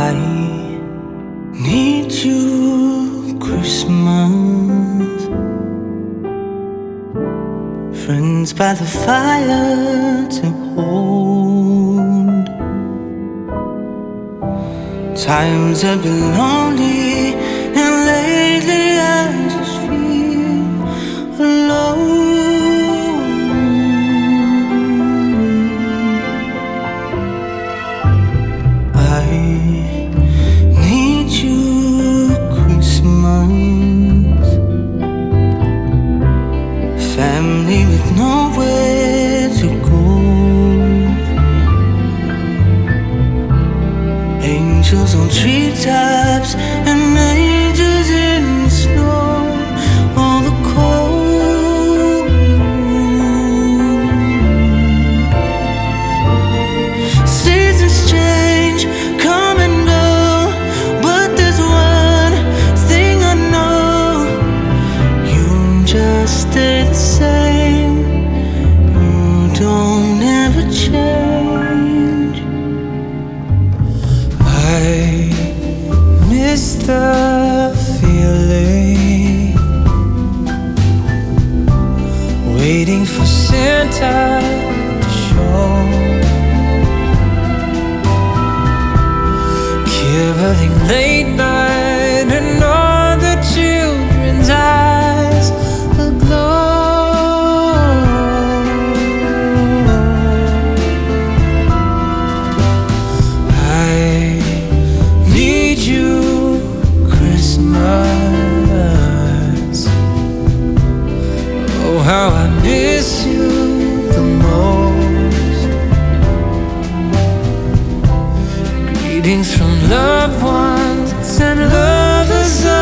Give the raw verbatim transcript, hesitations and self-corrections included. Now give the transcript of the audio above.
I need you, Christmas. Friends by the fire to hold. Times have been lonely, and lately I just feel alone. I need you, Christmas. Family with nowhere to go. Angels on treetops and angels in the snow. All the cold. Seasons change, come and go, but there's one thing I know: you just stay the same. You don't ever change. I miss the feeling, waiting for Santa to show, caroling late night and all the children's eyes aglow. I need you, Christmas. Oh, how I miss you the most. Greetings from loved ones and lovers